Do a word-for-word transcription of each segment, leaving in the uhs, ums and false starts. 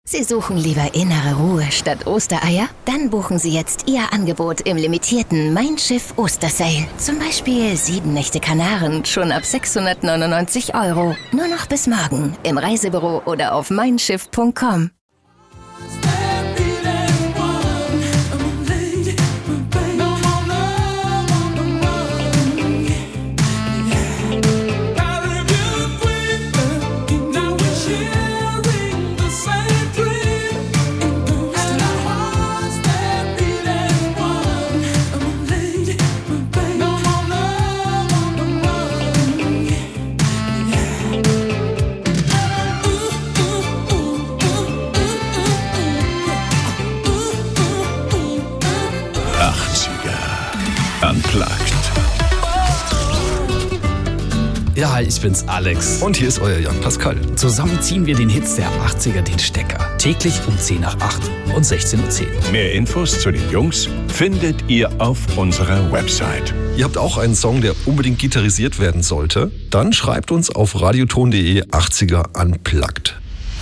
Sie suchen lieber innere Ruhe statt Ostereier? Dann buchen Sie jetzt Ihr Angebot im limitierten Mein Schiff Ostersale. Zum Beispiel sieben Nächte Kanaren schon ab sechshundertneunundneunzig Euro. Nur noch bis morgen im Reisebüro oder auf mein schiff punkt com. Unplugged. Ja, hi, ich bin's, Alex. Und hier ist euer Jan Pascal. Zusammen ziehen wir den Hits der achtziger den Stecker. Täglich um zehn nach acht und sechzehn Uhr zehn. Mehr Infos zu den Jungs findet ihr auf unserer Website. Ihr habt auch einen Song, der unbedingt gitarrisiert werden sollte? Dann schreibt uns auf radioton punkt de achtziger Unplugged.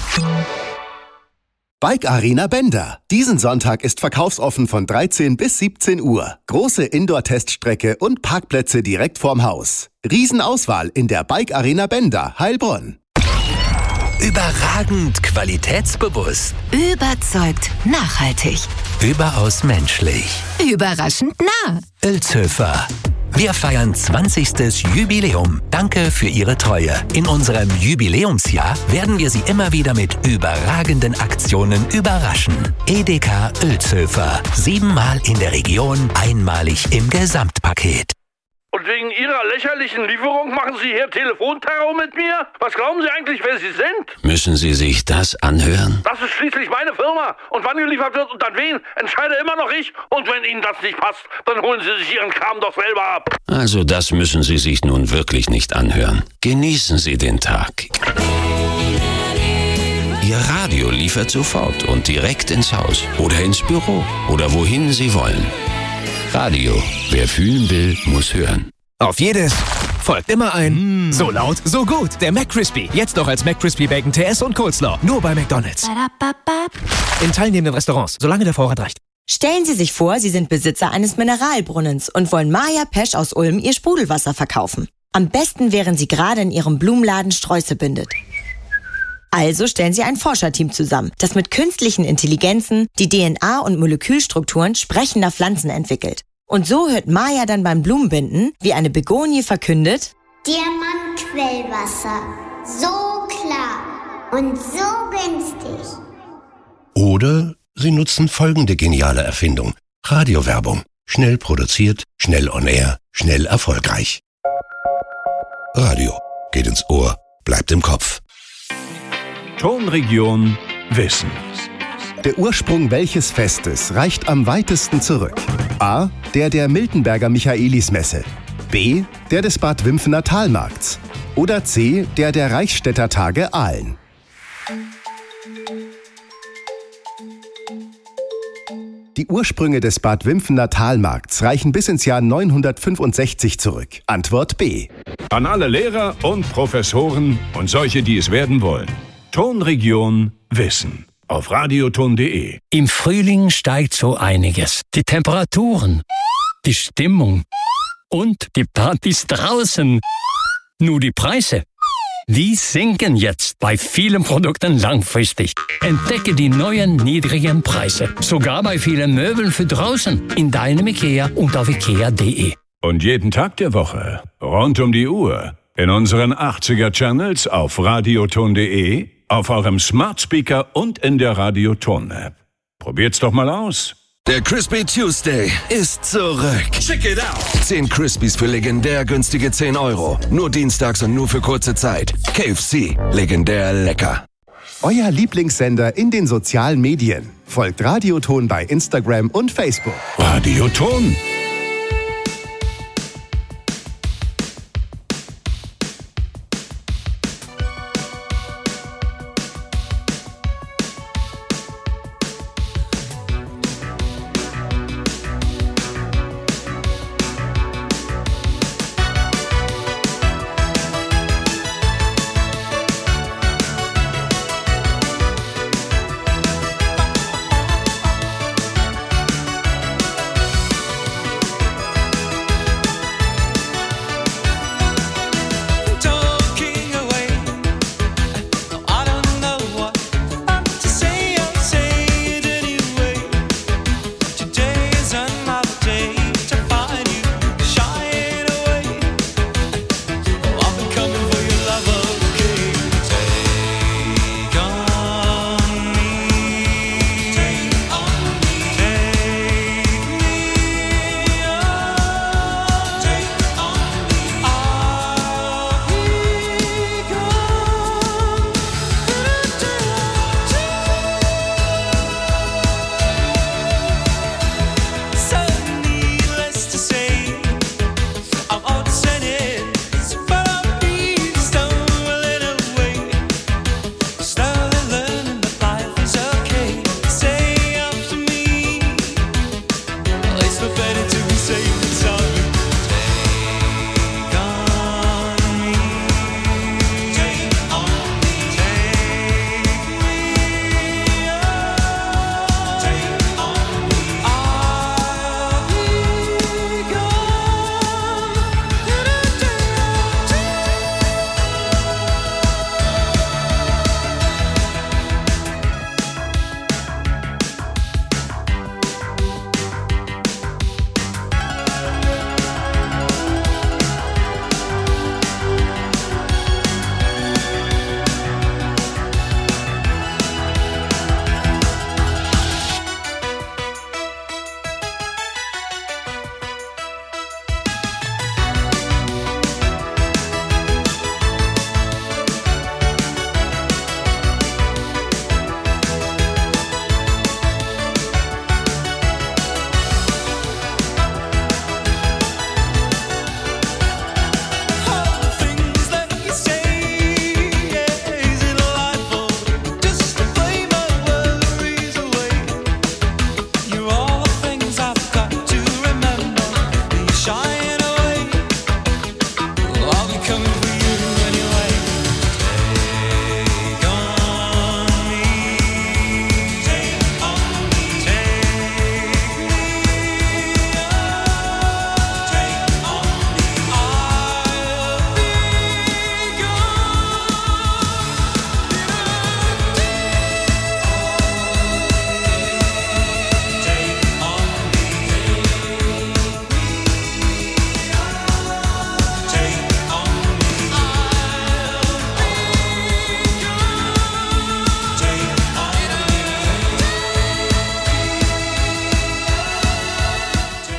Bike Arena Bender. Diesen Sonntag ist verkaufsoffen von dreizehn bis siebzehn Uhr. Große Indoor-Teststrecke und Parkplätze direkt vorm Haus. Riesenauswahl in der Bike Arena Bender, Heilbronn. Überragend qualitätsbewusst. Überzeugt nachhaltig. Überaus menschlich. Überraschend nah. Ölzhöfer. Wir feiern zwanzigstes Jubiläum. Danke für Ihre Treue. In unserem Jubiläumsjahr werden wir Sie immer wieder mit überragenden Aktionen überraschen. Edeka Ölzhöfer. Siebenmal in der Region, einmalig im Gesamtpaket. Und wegen Ihrer lächerlichen Lieferung machen Sie hier Telefonterror mit mir? Was glauben Sie eigentlich, wer Sie sind? Müssen Sie sich das anhören? Das ist schließlich meine Firma. Und wann geliefert wird und an wen, entscheide immer noch ich. Und wenn Ihnen das nicht passt, dann holen Sie sich Ihren Kram doch selber ab. Also das müssen Sie sich nun wirklich nicht anhören. Genießen Sie den Tag. Ihr Radio liefert sofort und direkt ins Haus oder ins Büro oder wohin Sie wollen. Radio. Wer fühlen will, muss hören. Auf jedes folgt immer ein mm. So laut, so gut. Der McCrispy. Jetzt noch als McCrispy Bacon T S und Coleslaw. Nur bei McDonald's. In teilnehmenden Restaurants, solange der Vorrat reicht. Stellen Sie sich vor, Sie sind Besitzer eines Mineralbrunnens und wollen Maja Pesch aus Ulm Ihr Sprudelwasser verkaufen. Am besten, während Sie gerade in Ihrem Blumenladen Sträuße bindet. Also stellen Sie ein Forscherteam zusammen, das mit künstlichen Intelligenzen die D N A und Molekülstrukturen sprechender Pflanzen entwickelt. Und so hört Maja dann beim Blumenbinden, wie eine Begonie verkündet: Diamantquellwasser. So klar und so günstig. Oder Sie nutzen folgende geniale Erfindung. Radiowerbung. Schnell produziert, schnell on air, schnell erfolgreich. Radio. Geht ins Ohr, bleibt im Kopf. Tonregion Wissen. Der Ursprung welches Festes reicht am weitesten zurück? A. Der der Miltenberger Michaelismesse. B. Der des Bad Wimpfener Talmarkts. Oder C. Der der Reichsstädter Tage Aalen. Die Ursprünge des Bad Wimpfener Talmarkts reichen bis ins Jahr neunhundertfünfundsechzig zurück. Antwort B. An alle Lehrer und Professoren und solche, die es werden wollen. Tonregion Wissen auf radioton punkt de. Im Frühling steigt so einiges. Die Temperaturen, die Stimmung und die Partys draußen. Nur die Preise, die sinken jetzt bei vielen Produkten langfristig. Entdecke die neuen niedrigen Preise. Sogar bei vielen Möbeln für draußen in deinem Ikea und auf ikea punkt de. Und jeden Tag der Woche, rund um die Uhr, in unseren achtziger-Channels auf radioton punkt de, auf eurem Smart Speaker und in der Radioton-App. Probiert's doch mal aus. Der Crispy Tuesday ist zurück. Check it out. Zehn Crispies für legendär günstige zehn Euro. Nur dienstags und nur für kurze Zeit. K F C. Legendär lecker. Euer Lieblingssender in den sozialen Medien. Folgt Radioton bei Instagram und Facebook. Radioton.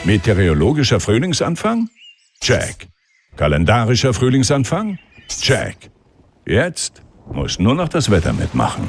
Meteorologischer Frühlingsanfang? Check. Kalendarischer Frühlingsanfang? Check. Jetzt muss nur noch das Wetter mitmachen.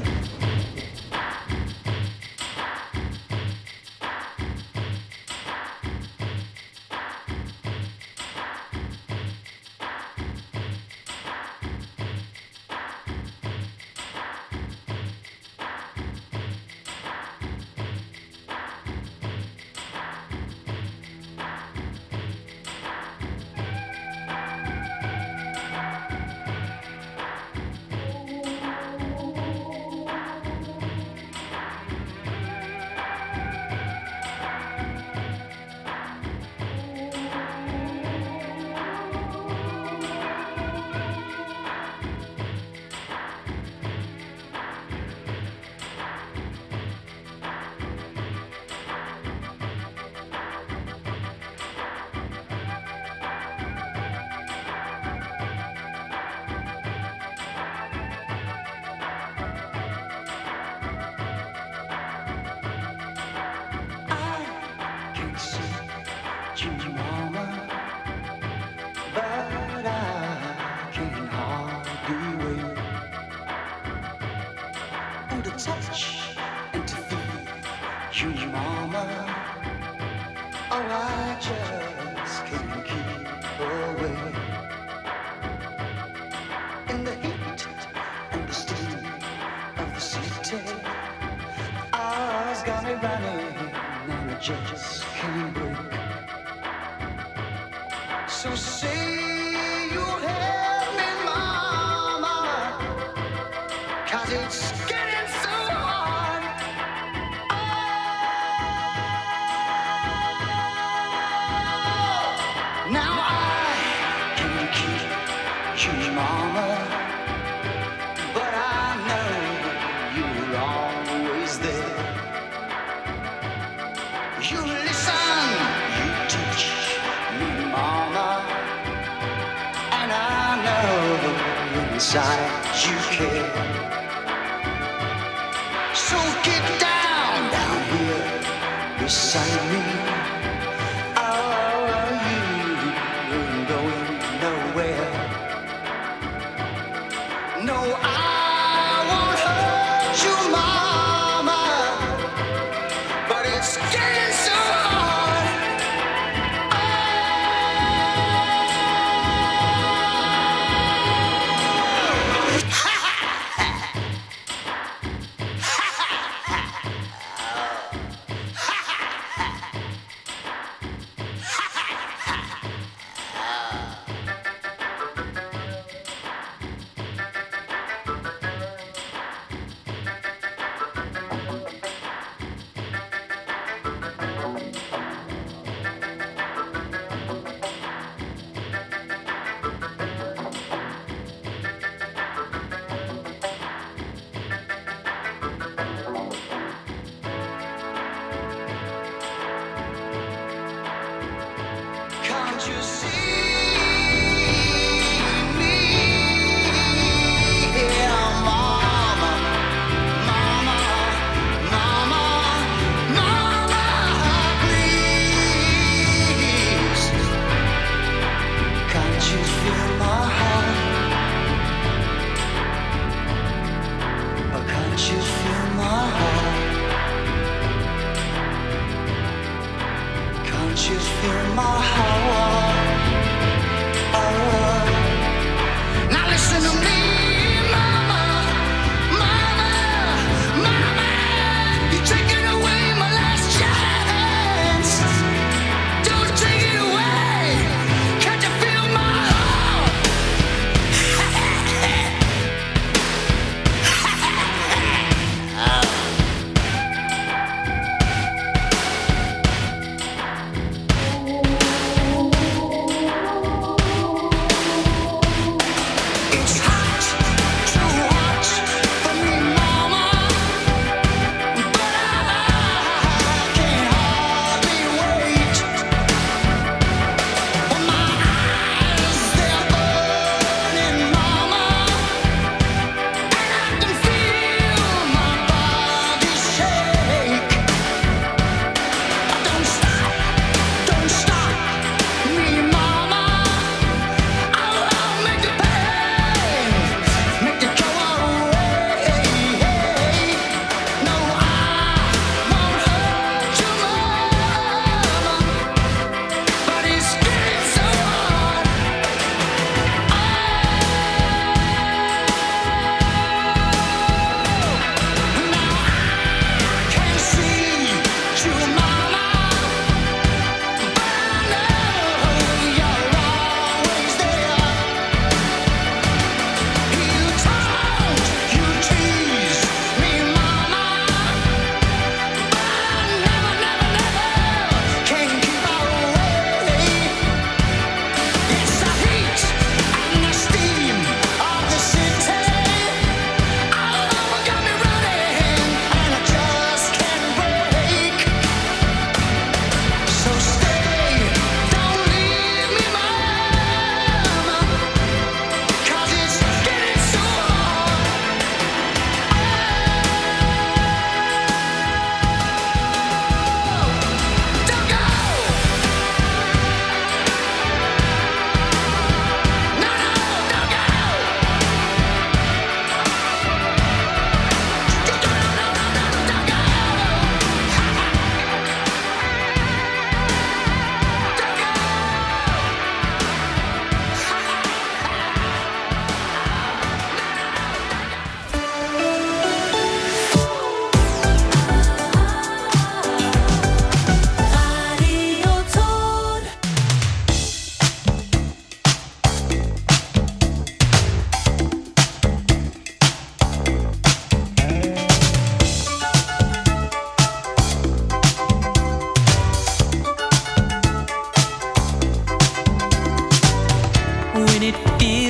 Can't you feel my heart? when it feels